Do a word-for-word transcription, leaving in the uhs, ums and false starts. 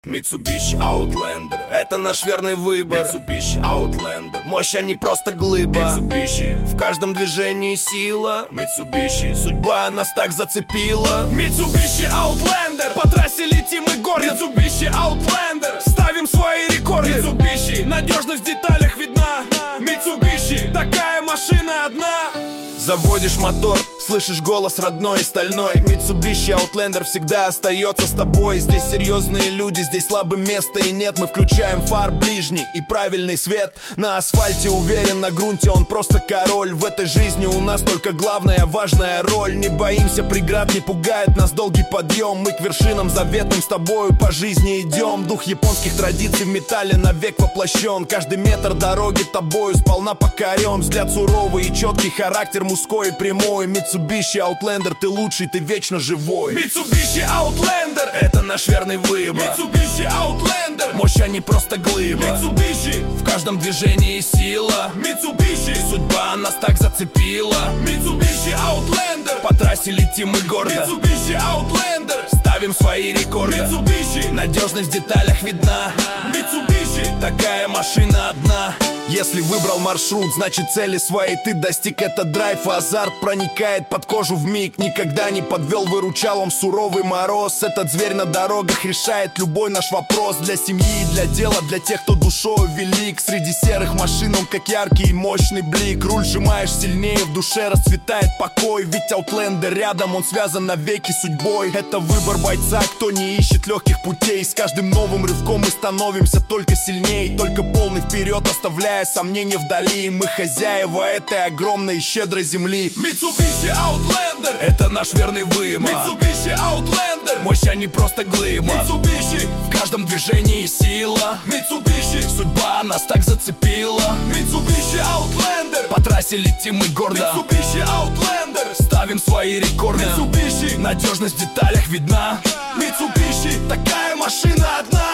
Mitsubishi Outlander — это наш верный выбор. Mitsubishi Outlander — мощь, а не просто глыба. Mitsubishi — в каждом движении сила. Mitsubishi — судьба нас так зацепила. Mitsubishi Outlander — по трассе летим и гордо. Mitsubishi Outlander — ставим свои рекорды. Mitsubishi — надежность в деталях видна. Mitsubishi — такая машина одна. Заводишь мотор, слышишь голос родной и стальной. Mitsubishi Outlander всегда остается с тобой. Здесь серьезные люди, здесь слабым места и нет. Мы включаем фар ближний и правильный свет. На асфальте уверен, на грунте он просто король. В этой жизни у нас только главная важная роль. Не боимся преград, не пугает нас долгий подъем. Мы к вершинам заветным с тобою по жизни идем. Дух японских традиций в металле навек воплощен. Каждый метр дороги тобою сполна покорен. Взгляд суровый и четкий, характер мужской и прямой. Mitsubishi Outlander, ты лучший, ты вечно живой. Mitsubishi Outlander — это наш верный выбор. Mitsubishi Outlander — мощь, а не просто глыба. Mitsubishi — в каждом движении сила. Mitsubishi — судьба нас так зацепила. Mitsubishi Outlander — по трассе летим и гордо. Mitsubishi Outlander — ставим свои рекорды. Mitsubishi — надежность в деталях видна. Mitsubishi — такая машина одна. Если выбрал маршрут, значит цели своей ты достиг. Это драйв, азарт проникает под кожу вмиг. Никогда не подвел, выручал он суровый мороз. Этот зверь на дорогах решает любой наш вопрос. Для семьи и для дела, для тех, кто душою велик. Среди серых машин он как яркий и мощный блик. Руль сжимаешь сильнее, в душе расцветает покой. Ведь Outlander рядом, он связан навеки судьбой. Это выбор бойца, кто не ищет легких путей. С каждым новым рывком мы становимся только сильней. Только полный вперед, оставляя сомнения вдали. Мы хозяева этой огромной и щедрой земли. Mitsubishi Outlander — это наш верный выбор. Mitsubishi Outlander — мощь, а не просто глыба. Mitsubishi — в каждом движении сила. Mitsubishi — судьба нас так зацепила. Mitsubishi Outlander — по трассе летим и гордо. Mitsubishi Outlander — ставим свои рекорды. Mitsubishi — надежность в деталях видна. Mitsubishi — такая машина одна.